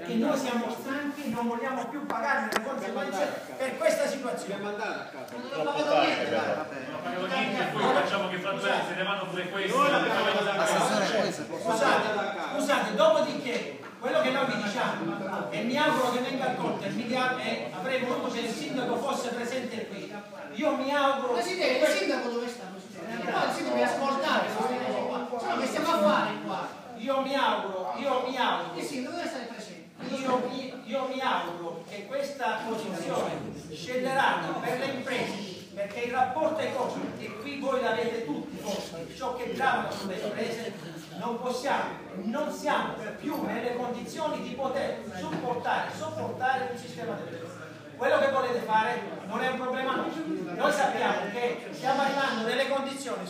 che noi siamo stanchi, non vogliamo più pagare le conseguenze per questa situazione. Non abbiamo pagato niente, non ho pagato niente e poi facciamo che fra 2 anni se ne vanno pure questi. Scusate, dopodiché quello che noi vi diciamo, e mi auguro che venga accolto, e avrei voluto che il sindaco fosse presente qui. Io mi auguro. Presidente, il sindaco dove sta? Qua il sindaco deve ascoltare queste cose qua. Solo che stiamo a fare qua. Io mi auguro. Il sindaco deve stare presente. Io mi auguro che questa posizione scellerata per le imprese, perché il rapporto economico, e qui voi l'avete tutti forse, ciò che gravano sulle imprese, non siamo più nelle condizioni di poter sopportare un sistema del genere. Quello che volete fare non è un problema nostro. Noi sappiamo che stiamo arrivando nelle condizioni,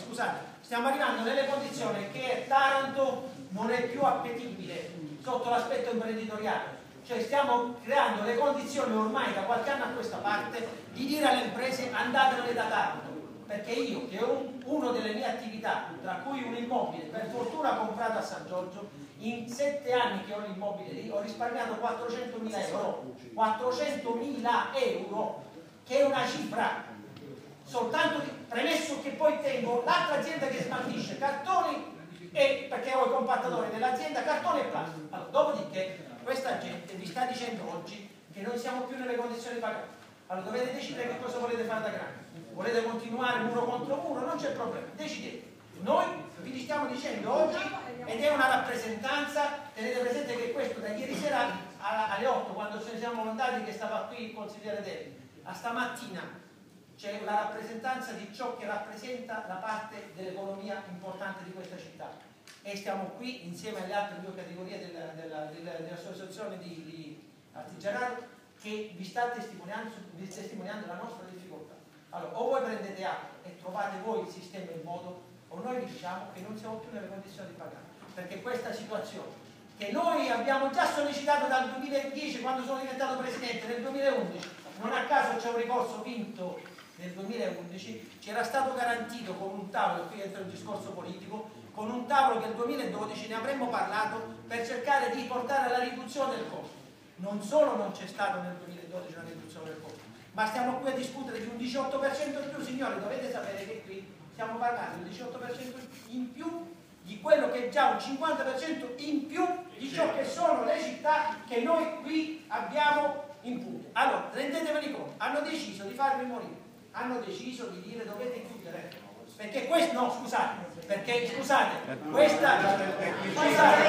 che Taranto non è più appetibile sotto l'aspetto imprenditoriale. Cioè stiamo creando le condizioni ormai da qualche anno a questa parte di dire alle imprese andatevene da Taranto. Perché io, che ho una delle mie attività, tra cui un immobile, per fortuna comprato a San Giorgio, in 7 anni che ho l'immobile lì, ho risparmiato 400.000 euro. 400.000 euro, che è una cifra. Soltanto premesso che poi tengo l'altra azienda che smaltisce cartoni, perché ho i compattatori dell'azienda cartone e plastica. Allora, dopodiché questa gente vi sta dicendo oggi che non siamo più nelle condizioni di pagare. Allora dovete decidere che cosa volete fare da grande. Volete continuare muro contro muro? Non c'è problema, decidete. Noi vi stiamo dicendo oggi, ed è una rappresentanza, tenete presente che questo da ieri sera alle 8, quando ce ne siamo andati, che stava qui il consigliere Deli, a stamattina c'è la rappresentanza di ciò che rappresenta la parte dell'economia importante di questa città, e stiamo qui insieme alle altre 2 categorie dell'associazione di artigianato che vi sta testimoniando la nostra difficoltà. Allora, o voi prendete atto e trovate voi il sistema in modo, o noi vi diciamo che non siamo più nelle condizioni di pagare, perché questa situazione che noi abbiamo già sollecitato dal 2010, quando sono diventato presidente, nel 2011, non a caso c'è un ricorso vinto nel 2011, ci era stato garantito con un tavolo, qui entra il discorso politico, con un tavolo che nel 2012 ne avremmo parlato per cercare di portare alla riduzione del costo. Non solo non c'è stato nel 2012 una riduzione del costo, ma stiamo qui a discutere di un 18% in più. Signori, dovete sapere che qui stiamo parlando di un 18% in più di quello che è già un 50% in più di ciò che sono le città che noi qui abbiamo in Puglia. Allora, rendetevene conto, hanno deciso di farvi morire, hanno deciso di dire dovete chiudere, perché questo, no scusate, perché scusate, questa, scusate,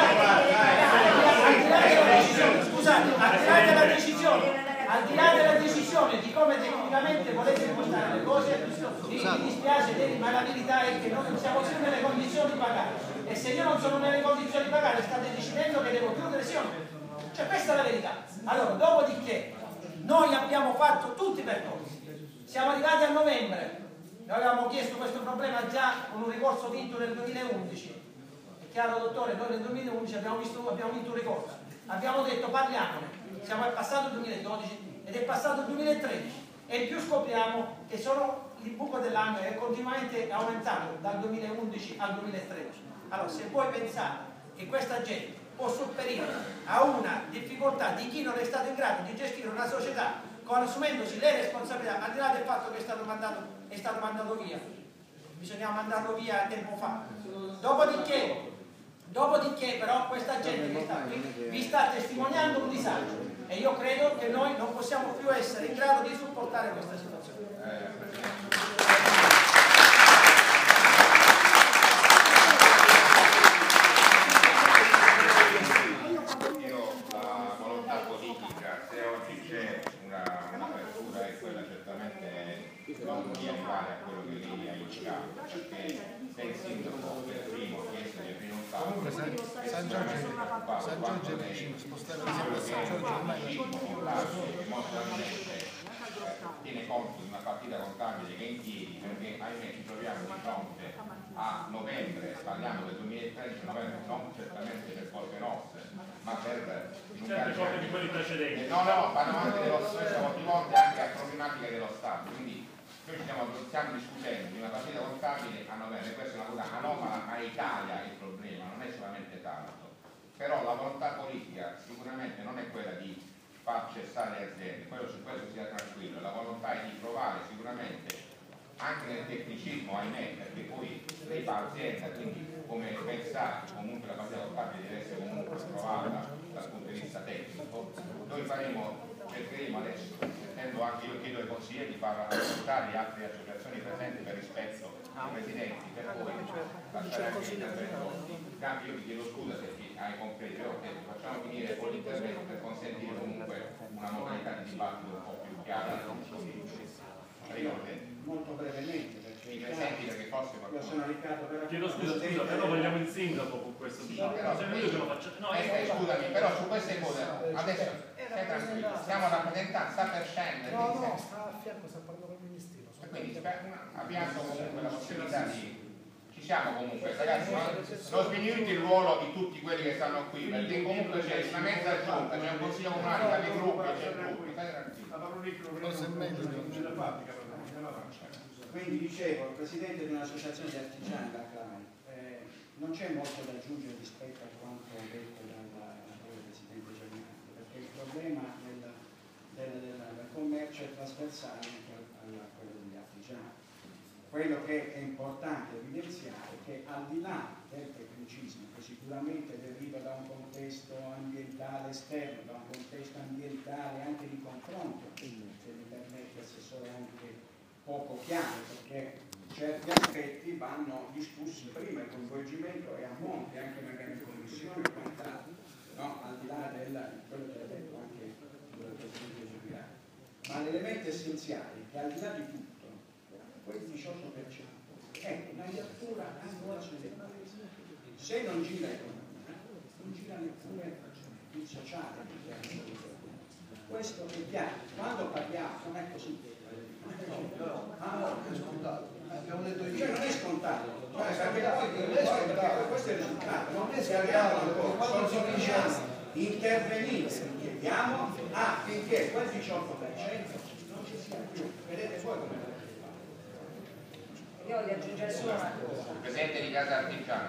al di là della decisione di come tecnicamente volete impostare le cose, mi dispiace, ma la verità è che noi non siamo più nelle condizioni di pagare, e se io non sono nelle condizioni di pagare state decidendo che devo chiudere, sì o no? Cioè questa è la verità. Allora, dopodiché noi abbiamo fatto tutti i percorsi, siamo arrivati a novembre, noi avevamo chiesto questo problema già con un ricorso vinto nel 2011, è chiaro dottore, noi nel 2011 abbiamo vinto un ricorso, abbiamo detto parliamone, siamo passato il 2012 ed è passato il 2013, e in più scopriamo che il buco dell'anno è continuamente aumentato dal 2011 al 2013. Allora, se voi pensate che questa gente può sopperire a una difficoltà di chi non è stato in grado di gestire una società assumendosi le responsabilità, al di là del fatto che è stato mandato via, bisognava mandarlo via tempo fa, dopodiché però questa gente che sta qui vi sta testimoniando un disagio, e io credo che noi non possiamo più essere in grado di supportare questa situazione. Non di arrivare a quello che lei ha indicato, perché se il sindaco per primo chiesto di aprire un tavolo, San Giorgio è vicino, spostare quello che San Giorgio ormai tiene conto di una partita contabile che è in piedi, perché ahimè ci troviamo di fronte a novembre, parliamo del 2013, novembre, non certamente per colpe nostre, ma per colpe di quelli precedenti. No, vanno anche dello stesso volte anche a problematiche dello Stato, quindi noi stiamo discutendo di una partita contabile a novembre, questa è una cosa anomala a Italia, il problema non è solamente Taranto, però la volontà politica sicuramente non è quella di far cessare le aziende, su questo sia tranquillo, la volontà è di provare sicuramente anche nel tecnicismo, ahimè, perché poi lei fa azienda, quindi come pensate comunque la partita contabile deve essere comunque provata dal punto di vista tecnico. Noi cercheremo adesso, sentendo anche io chiedo ai consiglieri di far ascoltare le altre associazioni presenti per rispetto ai presidenti, per poi lasciare anche l'intervento. Io vi chiedo scusa se hai compreso, facciamo finire poi l'intervento per consentire comunque una modalità di dibattito un po' più chiara. Molto brevemente, perché perché forse io sono Riccardo Veracruz. Chiedo scusa, però vogliamo il sindaco con questo. Scusami, però su queste cose adesso stai tranquillo, stiamo rappresentando, sta per scendere. No, sta a fianco, sta parlando con il ministero. Quindi abbiamo comunque la possibilità di. Ci siamo comunque, ragazzi, non sminuite il ruolo di tutti quelli che stanno qui, perché comunque c'è una mezza giunta, c'è un consiglio comunale, c'è dei gruppi, c'è il gruppo, stai tranquillo. Quindi dicevo, il presidente di un'associazione di artigiani, la CLAI, non c'è molto da aggiungere rispetto a quanto detto dal presidente Gianni, perché il problema del commercio è trasversale anche a quello degli artigiani. Quello che è importante evidenziare è che al di là del tecnicismo, che sicuramente deriva da un contesto ambientale esterno, da un contesto ambientale anche di confronto, se mi permette Assessore, anche poco chiaro, perché certi aspetti vanno discussi prima, il coinvolgimento è a monte, anche magari in commissione o quant'altro, no? Al di là di quello che ha detto anche il Presidente Giuliano. Ma l'elemento essenziale è che al di là di tutto, quel 18% è una lettura angolazione del paese. Se non gira l'economia, non gira neppure il sociale. Questo è chiaro. Quando parliamo, non è così. Abbiamo detto io. Cioè non è scontato, perché questo è il risultato. Non è scontato, sono 15 anni di intervenire, chiediamo affinché quel 18% non ci sia più. Vedete voi come lo fate? Io voglio aggiungere solo una cosa. Presidente di Casa Artigiana.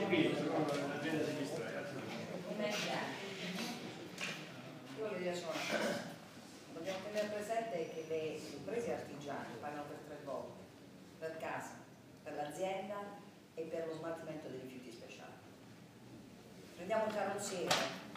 Io voglio dire solo una cosa. Dobbiamo tenere presente che le imprese artigiane pagano per 3 volte, per casa, per l'azienda e per lo smaltimento dei rifiuti speciali. Prendiamo un carrozziere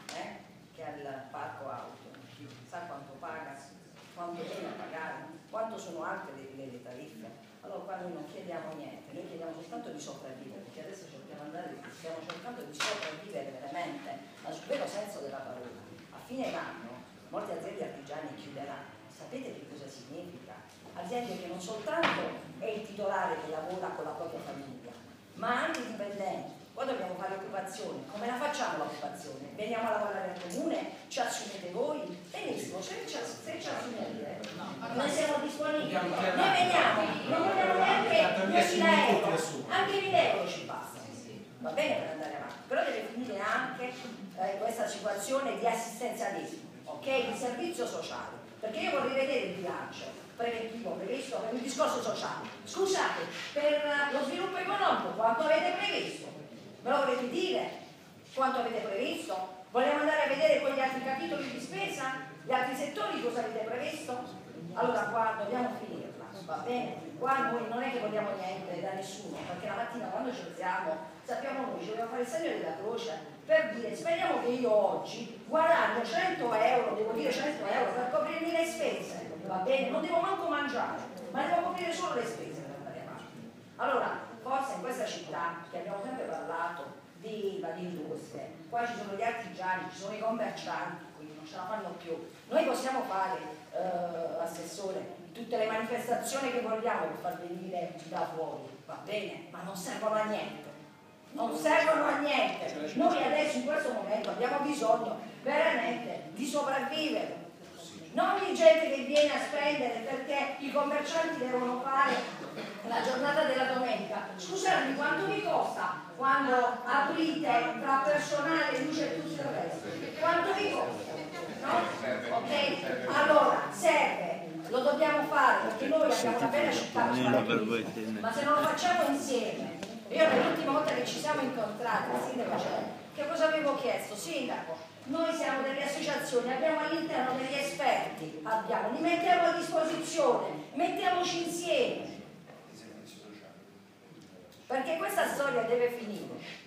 che ha il parco auto, sa quanto paga, quanto deve pagare, quanto sono alte le tariffe. Allora qua noi non chiediamo niente, noi chiediamo soltanto di sopravvivere, perché adesso stiamo cercando di sopravvivere veramente, ma sul vero senso della parola. A fine anno molte aziende artigiane chiuderanno. Sapete che cosa significa? Aziende che non soltanto è il titolare che lavora con la propria famiglia, ma anche i dipendenti. Quando dobbiamo fare occupazione, come la facciamo l'occupazione? Veniamo a lavorare al comune? Ci assumete voi? Benissimo, se ci assumete, noi siamo disponibili. Noi veniamo, non vogliamo neanche 2.000 euro, anche 1.000 euro ci passano. Va bene per andare avanti, però deve finire anche questa situazione di assistenzialismo, ok? Di servizio sociale, perché io vorrei vedere il bilancio preventivo previsto per il discorso sociale. Scusate, per lo sviluppo economico quanto avete previsto? Me lo volete dire? Quanto avete previsto? Vogliamo andare a vedere quegli altri capitoli di spesa? Gli altri settori cosa avete previsto? Allora qua dobbiamo finirla, va bene? Qua noi non è che vogliamo niente da nessuno, perché la mattina quando ci alziamo sappiamo noi, ci dobbiamo fare il segno della croce per dire, speriamo che io oggi guadagno 100 euro, devo dire 100 euro per coprirmi le spese, va bene? Non devo manco mangiare, ma devo coprire solo le spese per andare avanti. Allora, forse in questa città, che abbiamo sempre parlato di IVA, di industrie, qua ci sono gli artigiani, ci sono i commercianti, quindi non ce la fanno più. Noi possiamo fare, Assessore, tutte le manifestazioni che vogliamo per far venire da fuori, va bene, ma non servono a niente. Non servono a niente. Noi adesso in questo momento abbiamo bisogno veramente di sopravvivere. Non di gente che viene a spendere perché i commercianti devono fare la giornata della domenica. Scusatemi, quanto vi costa quando aprite tra personale, luce e tutto il resto? Quanto vi costa? No? Ok? Allora, serve. Lo dobbiamo fare perché noi abbiamo una bella città, ma se non lo facciamo insieme, io l'ultima volta che ci siamo incontrati, il sindaco c'era, che cosa avevo chiesto? Sindaco, noi siamo delle associazioni, abbiamo all'interno degli esperti, li mettiamo a disposizione, mettiamoci insieme, perché questa storia deve finire.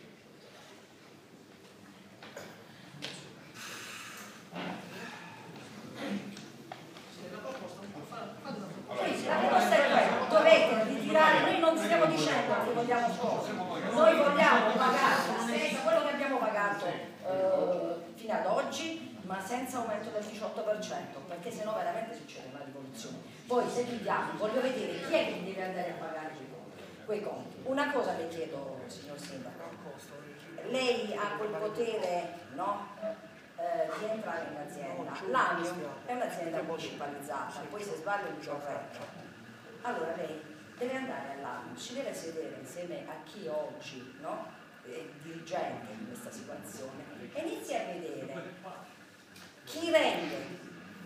La proposta è quella, dovete ritirare, noi non stiamo dicendo che vogliamo scuole, noi vogliamo pagare la stessa, quello che abbiamo pagato fino ad oggi, ma senza aumento del 18%, perché sennò veramente succede una rivoluzione. Poi se chiudiamo, voglio vedere chi è che deve andare a pagare quei conti. Una cosa le chiedo, signor Sindaco, lei ha quel potere, no? Di entrare in azienda. L'AMIO è un'azienda municipalizzata, poi se sbaglio mi corretto. Allora lei deve andare all'AMIO, si deve sedere insieme a chi oggi, no, è dirigente in questa situazione e inizia a vedere chi rende,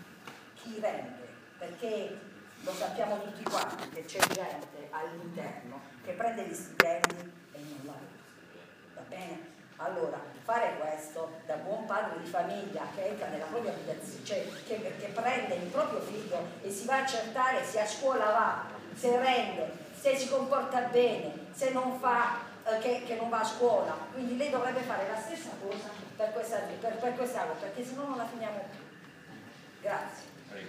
perché lo sappiamo tutti quanti che c'è gente all'interno che prende gli stipendi e non la va bene? Allora, fare questo da buon padre di famiglia che entra nella propria abitazione, cioè che prende il proprio figlio e si va a accertare se a scuola va, se rende, se si comporta bene, se non fa, che non va a scuola. Quindi lei dovrebbe fare la stessa cosa per quest'anno, perché se no non la finiamo più. Grazie.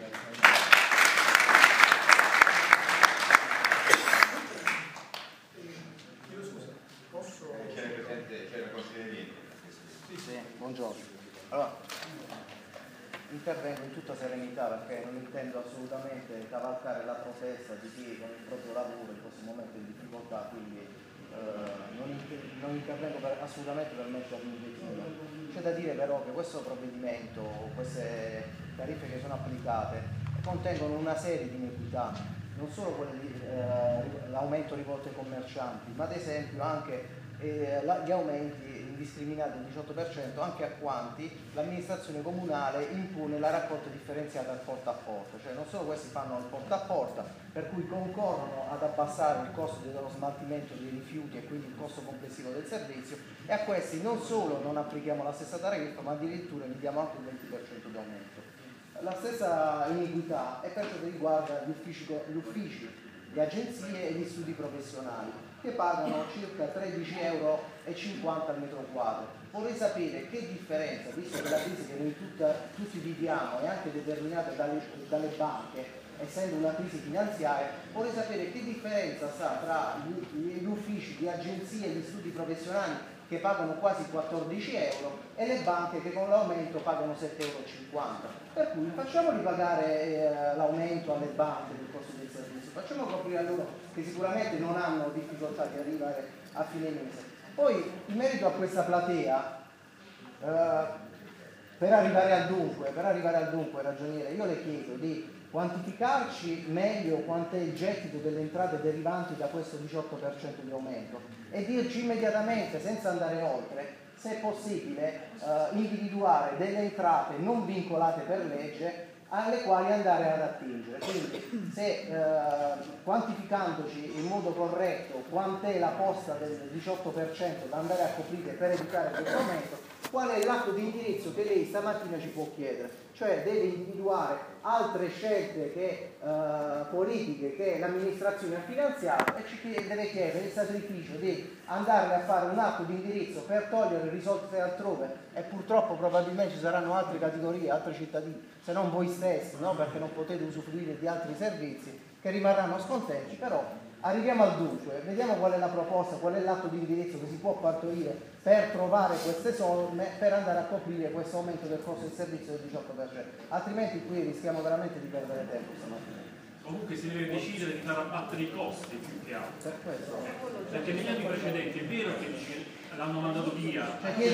Sì, buongiorno. Allora, intervengo in tutta serenità perché non intendo assolutamente cavalcare la protesta di chi con il proprio lavoro in questo momento è in difficoltà, quindi non intervengo assolutamente per mettermi in vettura. C'è da dire però che questo provvedimento, queste tariffe che sono applicate, contengono una serie di iniquità, non solo quelle di l'aumento rivolto ai commercianti, ma ad esempio anche gli aumenti indiscriminati del 18% anche a quanti l'amministrazione comunale impone la raccolta differenziata al porta a porta, cioè non solo questi fanno il porta a porta, per cui concorrono ad abbassare il costo dello smaltimento dei rifiuti e quindi il costo complessivo del servizio, e a questi non solo non applichiamo la stessa tariffa, ma addirittura gli diamo anche il 20% di aumento. La stessa iniquità è per quanto riguarda gli uffici, le agenzie e gli studi professionali, che pagano circa 13,50 euro al metro quadro. Vorrei sapere che differenza, visto che la crisi che noi tutti viviamo è anche determinata dalle banche, essendo una crisi finanziaria, vorrei sapere che differenza sta tra gli uffici di agenzie e gli studi professionali che pagano quasi 14 euro e le banche che con l'aumento pagano 7,50 euro. Per cui facciamoli pagare l'aumento alle banche del costo del servizio, facciamo coprire a loro che sicuramente non hanno difficoltà di arrivare a fine mese. Poi in merito a questa platea, per arrivare al dunque, ragioniere, io le chiedo di quantificarci meglio quanto è il gettito delle entrate derivanti da questo 18% di aumento e dirci immediatamente, senza andare oltre, se è possibile individuare delle entrate non vincolate per legge alle quali andare ad attingere. Quindi se quantificandoci in modo corretto quant'è la posta del 18% da andare a coprire per evitare questo aumento, qual è l'atto di indirizzo che lei stamattina ci può chiedere? Cioè deve individuare altre scelte politiche che l'amministrazione ha finanziato e ci deve chiedere il sacrificio di andare a fare un atto di indirizzo per togliere risorse altrove, e purtroppo probabilmente ci saranno altre categorie, altri cittadini, se non voi stessi, no? Perché non potete usufruire di altri servizi, che rimarranno scontenti. Però arriviamo al dunque, vediamo qual è la proposta, qual è l'atto di indirizzo che si può partorire per trovare queste somme per andare a coprire questo aumento del costo del servizio del 18%, altrimenti qui rischiamo veramente di perdere tempo stamattina. Comunque si deve decidere di far abbattere i costi più che altro, perché negli anni precedenti è vero che l'hanno mandato via,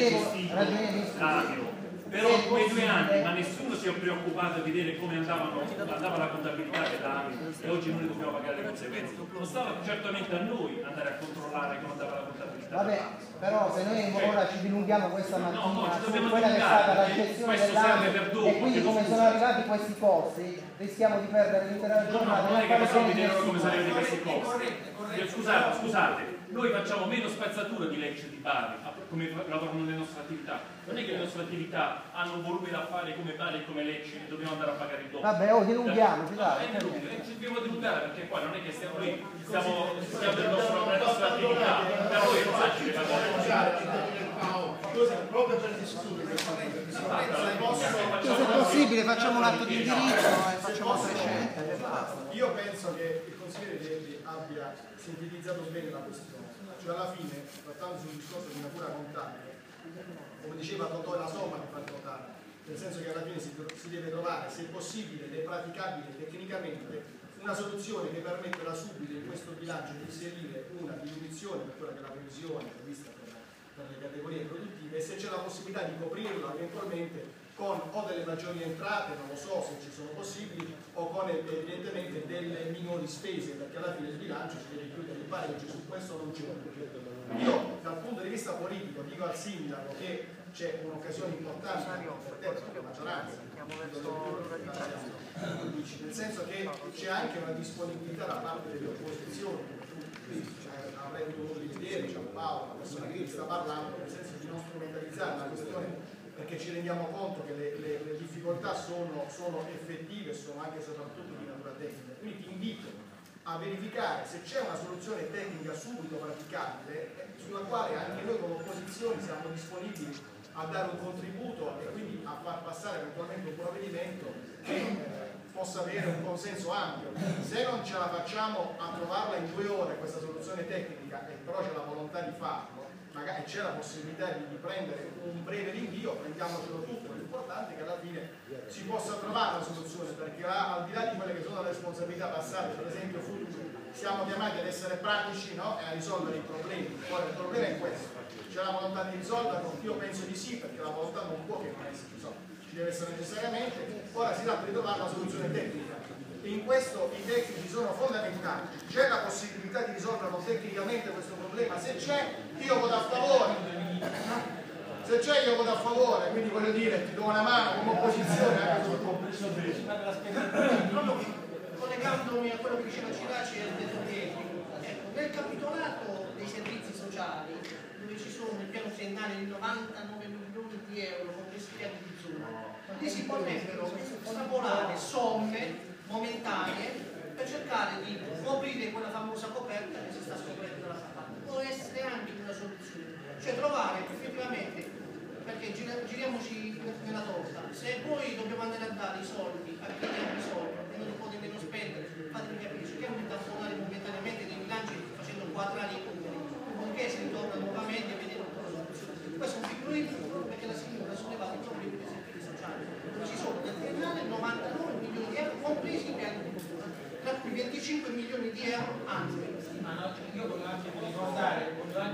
però in quei 2 anni ma nessuno si è preoccupato di vedere come andava la contabilità dell'AMI, e oggi noi dobbiamo pagare le conseguenze. Non stava certamente a noi andare a controllare come andava la contabilità. Vabbè, però se noi ora ci dilunghiamo questa mattina su quella che è stata la gestione dell'AMI e quindi come sono arrivati questi costi, rischiamo di perdere l'intera giornata. Non è che possiamo vedere come sarebbero di questi costi. Scusate, noi facciamo meno spazzatura di legge di Bari. come lavorano le nostre attività. Non è che le nostre attività hanno un volume da fare come Bari e come Lecce e dobbiamo andare a pagare il doppio. Vabbè, dilunghiamo, ci dobbiamo dilungare, perché qua non è che stiamo lì, stiamo la nostra attività, per noi è facile pagare. Proprio per discutere, se è possibile facciamo un atto di indirizzo e facciamo altre scelte. Io penso che il consigliere Verdi abbia sintetizzato bene la questione, cioè alla fine, trattandosi di un discorso di natura contabile, come diceva Totò, è la somma che fa notare, nel senso che alla fine si deve trovare, se possibile ed è praticabile tecnicamente, una soluzione che permette da subito in questo bilancio di inserire una diminuzione per quella che è la previsione prevista per le categorie produttive, e se c'è la possibilità di coprirla eventualmente con o delle maggiori entrate, non lo so se ci sono possibili, o con evidentemente delle minori spese, perché alla fine il bilancio si deve chiudere in pareggio, su questo non c'è. Io dal punto di vista politico dico al sindaco che c'è un'occasione importante per la maggioranza, nel senso che c'è anche una disponibilità da parte delle opposizioni, avrei avuto modo di vedere, Giampaolo, la persona che sta parlando, nel senso di non strumentalizzare la questione, perché ci rendiamo conto che le difficoltà sono effettive e sono anche e soprattutto di natura tecnica. Quindi ti invito a verificare se c'è una soluzione tecnica subito praticabile, sulla quale anche noi come opposizione siamo disponibili a dare un contributo e quindi a far passare eventualmente un provvedimento che possa avere un consenso ampio. Se non ce la facciamo a trovarla in 2 ore questa soluzione tecnica, e però c'è la volontà di farlo, magari c'è la possibilità di prendere un breve rinvio, prendiamocelo tutto. L'importante è che alla fine si possa trovare una soluzione, perché al di là di quelle che sono le responsabilità passate, per esempio future, siamo chiamati ad essere pratici, no? E a risolvere i problemi. Ora il problema è questo: c'è la volontà di risolverlo? Io penso di sì, perché la volontà non può che non essere risolta, ci deve essere necessariamente. Ora si tratta di trovare una soluzione tecnica, e in questo i tecnici sono fondamentali. C'è la possibilità di risolverlo tecnicamente questo problema? Se c'è, io voto a favore. Se c'è, io voto a favore, quindi voglio dire, ti do una mano come opposizione anche sul complesso. Collegandomi a quello che diceva Ciraci e del tecnico, ecco, nel capitolato dei servizi sociali, dove ci sono il piano triennale di 99 milioni di euro compresi i piani di zona, lì si potrebbero estrapolare somme momentanee per cercare di coprire quella famosa coperta che si sta scoprendo dalla parte. Può essere anche una soluzione, cioè trovare effettivamente, perché giriamoci nella torta, se poi dobbiamo andare a dare i soldi a chi ha bisogno e non li può nemmeno spendere, fatemi capire, cerchiamo di tamponare momentaneamente dei bilanci facendo quadrati e numeri, poiché si ritorna nuovamente a vedere un po' la soluzione. Questo è un piccolo input, perché la signora ha sollevato i problemi dei servizi sociali. Ci sono nel triennale 99 milioni di euro compresi i piani di cultura, tra cui 25 milioni di euro annui. Ma no, io voglio anche ricordare,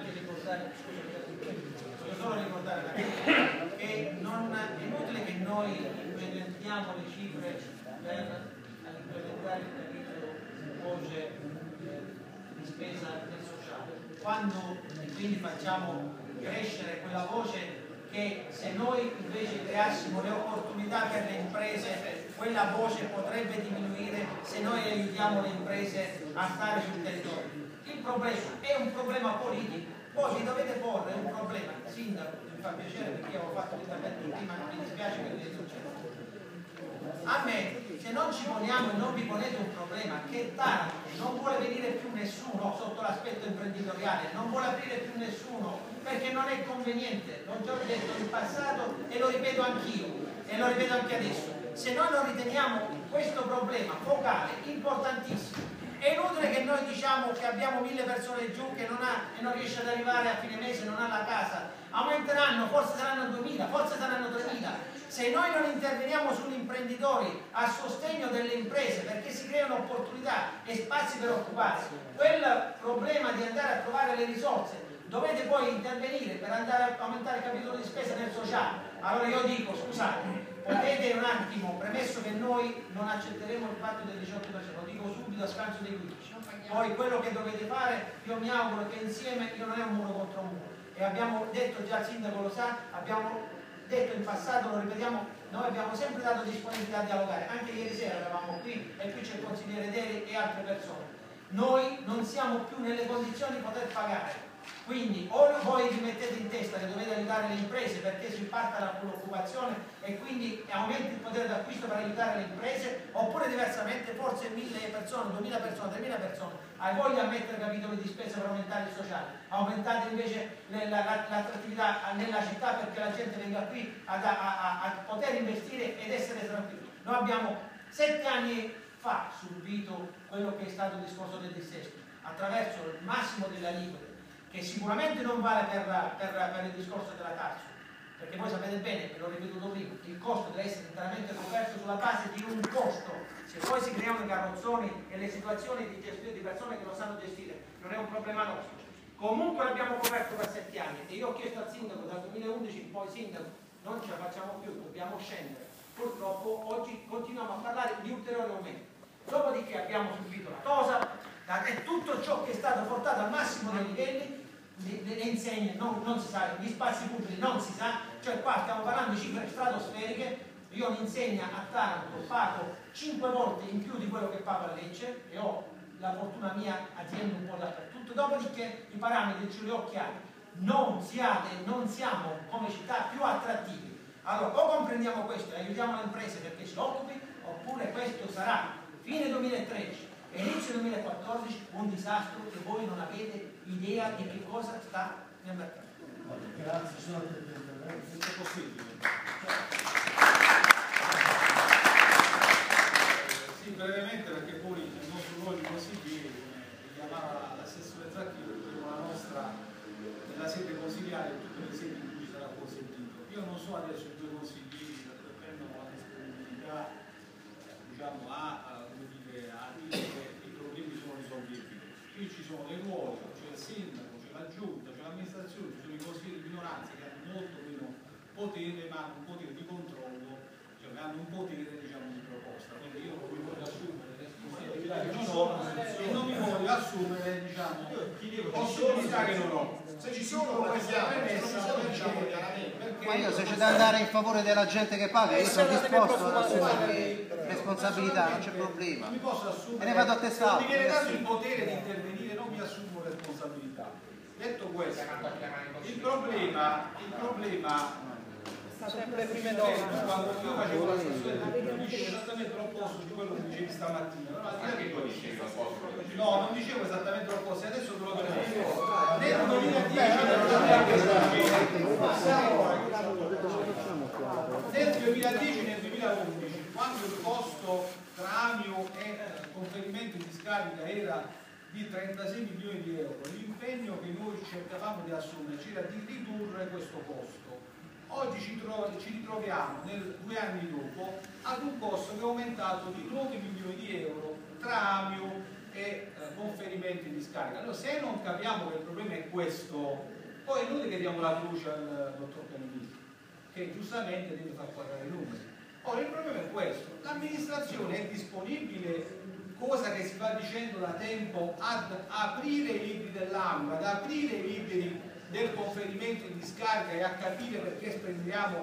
che non è inutile che noi implementiamo le cifre per implementare il capitolo voce di spesa del sociale, quando quindi facciamo crescere quella voce che, se noi invece creassimo le opportunità per le imprese, quella voce potrebbe diminuire se noi aiutiamo le imprese a stare sul territorio. Il problema è un problema politico, poi vi dovete porre un problema. Sindaco, mi fa piacere perché io avevo fatto l'intervento prima, mi dispiace che non succeda. A me, se non ci poniamo e non vi ponete un problema che Taranto non vuole venire più nessuno sotto l'aspetto imprenditoriale, non vuole aprire più nessuno perché non è conveniente, l'ho già detto in passato e lo ripeto anch'io e lo ripeto anche adesso. Se noi non riteniamo questo problema focale, importantissimo, è inutile che noi diciamo che abbiamo 1000 persone giù che non riesce ad arrivare a fine mese, non ha la casa, aumenteranno, forse saranno 2000, forse saranno 3000. Se noi non interveniamo sugli imprenditori a sostegno delle imprese perché si creano opportunità e spazi per occuparsi, quel problema di andare a trovare le risorse, dovete poi intervenire per andare a aumentare il capitolo di spesa nel sociale. Allora io dico, scusate, potete un attimo, premesso che noi non accetteremo il patto del 18%, lo dico subito a scanso dei 15, poi quello che dovete fare, io mi auguro che insieme, io non è un muro contro un muro, e abbiamo detto, già il sindaco lo sa, abbiamo detto in passato, lo ripetiamo, noi abbiamo sempre dato disponibilità a dialogare, anche ieri sera eravamo qui e qui c'è il consigliere Deri e altre persone. Noi non siamo più nelle condizioni di poter pagare Quindi o voi vi mettete in testa che dovete aiutare le imprese perché si parta dall'occupazione e quindi aumenti il potere d'acquisto per aiutare le imprese, oppure diversamente forse 1000 persone, 2000 persone, 3000 persone hai voglia a mettere capitoli di spesa per aumentare il sociale, aumentate invece l'attrattività nella città perché la gente venga qui a poter investire ed essere tranquilli. Noi abbiamo 7 anni fa subito quello che è stato il discorso del dissesto attraverso il massimo delle aliquote, che sicuramente non vale per il discorso della taxa, perché voi sapete bene, e l'ho ripetuto prima, il costo deve essere interamente coperto sulla base di un costo. Se poi si creano i carrozzoni e le situazioni di gestione di persone che non sanno gestire, non è un problema nostro. Comunque l'abbiamo coperto per 7 anni e io ho chiesto al sindaco dal 2011 in poi, sindaco, non ce la facciamo più, dobbiamo scendere. Purtroppo oggi continuiamo a parlare di ulteriori aumenti. Dopodiché abbiamo subito la TOSAP e tutto ciò che è stato portato al massimo dei livelli, le insegne non si sa, gli spazi pubblici non si sa, cioè qua stiamo parlando di cifre stratosferiche. Io un'insegna a Taranto pago 5 volte in più di quello che pago a Lecce e ho la fortuna mia azienda un po' dappertutto. Dopodiché i parametri ce li ho chiari, non siamo come città più attrattivi. Allora o comprendiamo questo e aiutiamo le imprese perché si occupi, oppure questo sarà fine 2013 e inizio 2014 un disastro che voi non avete idea di che cosa sta nel mercato. Grazie, sono se possibile. Sì, brevemente, perché poi il nostro ruolo di consiglieri, come chiamava l'assessore Zacchino, la nostra nella sede consigliare e tutte le sedi in cui sarà consentito. Io non so adesso i due consiglieri prendono la disponibilità, diciamo, a dire che i problemi sono risolvibili. Qui ci sono dei ruoli, c'è il sindaco, c'è la giunta, c'è l'amministrazione, ci sono i consiglieri di minoranza che hanno molto meno potere, ma hanno un potere di controllo, cioè hanno un potere, diciamo, di proposta. Quindi io non mi voglio assumere responsabilità che non ho e non mi voglio assumere, diciamo, possibilità che non ho. Se ci sono queste premessa, diciamo chiaramente. Ma io se c'è da andare in favore della gente che paga, io sono disposto ad assumere responsabilità, non c'è problema. Non mi posso assumere, e ne vado a testare. mi viene dato il potere di intervenire, non mi assumo responsabilità. Detto questo, il problema sempre le prime quando io facevo la sessione dicevo esattamente l'opposto di quello che dicevi stamattina. No, non dicevo esattamente l'opposto, adesso te lo dico. Nel 2010 nel 2011, quando il costo tramio e conferimento di discarica era di 36 milioni di euro, l'impegno che noi cercavamo di assumerci era di ridurre questo costo. Oggi ci ritroviamo 2 anni dopo ad un costo che è aumentato di 9 milioni di euro tramio e conferimenti di discarica. Allora, se non capiamo che il problema è questo, poi è inutile che diamo la fiducia al dottor Canini, che giustamente deve far quadrare i numeri. Ora il problema è questo: l'amministrazione è disponibile, cosa che si va dicendo da tempo, ad aprire i libri dell'AMBA, ad aprire i libri del conferimento in discarica e a capire perché spendiamo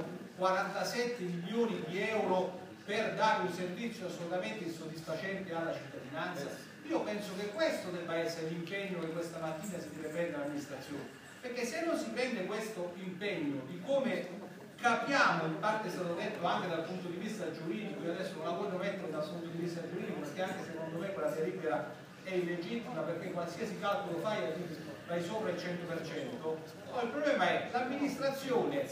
47 milioni di euro per dare un servizio assolutamente insoddisfacente alla cittadinanza? Io penso che questo debba essere l'impegno che questa mattina si deve prendere l'amministrazione, perché se non si prende questo impegno di come capiamo, in parte è stato detto anche dal punto di vista giuridico, io adesso non la voglio mettere dal punto di vista giuridico perché anche secondo me quella delibera è illegittima, perché qualsiasi calcolo fai sopra il 100%. Poi il problema è l'amministrazione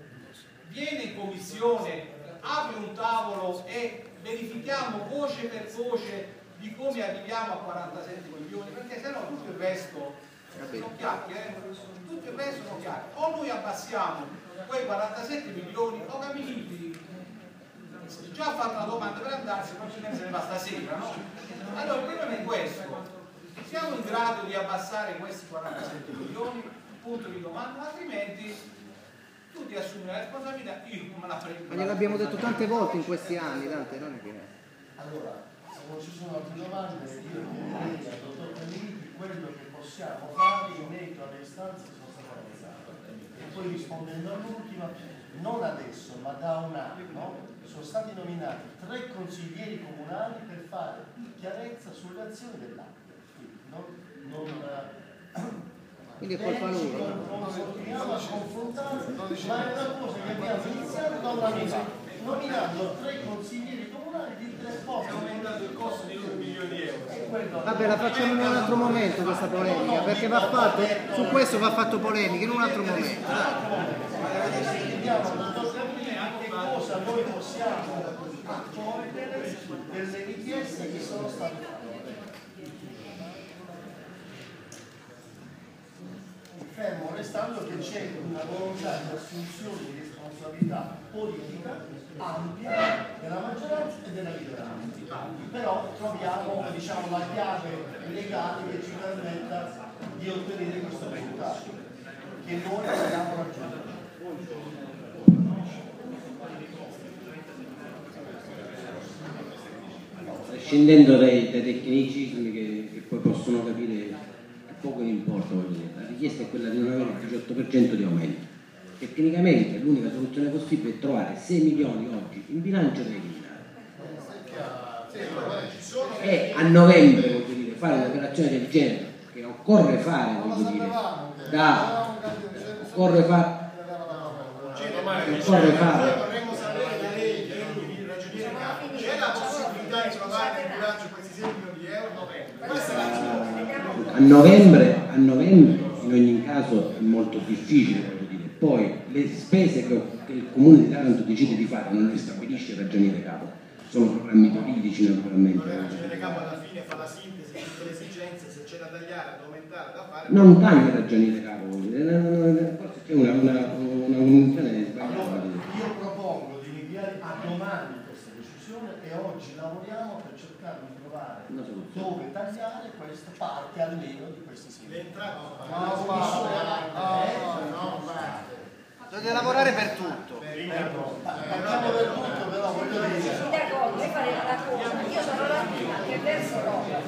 viene in commissione, apre un tavolo e verifichiamo voce per voce di come arriviamo a 47 milioni, perché sennò tutto il resto sono chiacchiere, tutto il resto sono chiacchiere. O noi abbassiamo quei 47 milioni o Camilli già ha fatto una domanda per andarsi, probabilmente se ne va stasera, no? Allora il problema è questo: siamo in grado di abbassare questi 47 milioni, punto di domanda, altrimenti tu ti assumi la responsabilità, io non me la prendo. Ma gliel'abbiamo detto tante volte in questi anni, Dante, non è che... Allora, se non ci sono altre domande, io chiederei al dottor Canini quello che possiamo fare in merito alle istanze che sono state avanzate. E poi rispondendo all'ultima, non adesso, ma da un anno, sono stati nominati 3 consiglieri comunali per fare chiarezza sulle azioni dell'AMBA. Quindi è colpa loro. Continuiamo a confrontare, ma è una cosa che abbiamo iniziato da un anno fa, nominando 3 consiglieri comunali di 3 posti. È aumentato il costo di 1 milione di euro. Vabbè, la facciamo in un altro momento questa polemica, perché va fatto, su questo va fatto polemica in un altro momento. Chiediamo al dottor Carlini a che cosa noi possiamo accogliere delle richieste che sono state fatte. Fermo restando che c'è una volontà di assunzione di responsabilità politica ampia della maggioranza e della minoranza, però troviamo, diciamo, la chiave legale che ci permetta di ottenere questo risultato che noi abbiamo raggiunto. Scendendo dai tecnicismi che poi possono capire poco ne importa, voglio dire. La richiesta è quella di non avere il 18% di aumento. Tecnicamente l'unica soluzione possibile è trovare 6 milioni oggi in bilancio da eliminare. E a novembre, voglio dire, fare un'operazione del genere che occorre fare, voglio dire, occorre fare. Vorremmo sapere da lei, ragioniere capo, c'è la possibilità di trovare nel bilancio questi 6 milioni di euro? Questa è la A novembre in ogni caso è molto difficile, voglio dire. Poi le spese che il Comune di Taranto decide di fare non le stabilisce il ragioniere capo, sono programmi politici naturalmente. Il ragioniere capo alla fine fa la sintesi di tutte le esigenze, se c'è da tagliare, da aumentare, da fare. Non taglia il ragioniere capo, forse c'è una condizione sbagliata. Io propongo di rinviare a domani questa decisione e oggi lavoriamo per cercare di trovare dove tagliare questa parte almeno di questi sì. Dovete lavorare per tutto. Partiamo per tutto, però voglio dire. Sì, d'accordo, noi faremo una cosa. Io sono la prima che verso roba,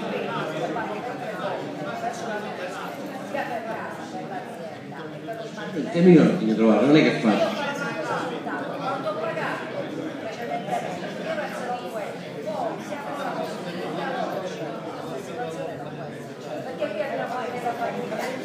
faccio la sia per casa, per l'azienda e per lo smaltimento. 7 milioni devi trovare, non è che faccio. Io quando ho pagato precedentemente, io verserò quello, poi siamo alla possibilità di una situazione non può essere, perché qui abbiamo anche la famiglia.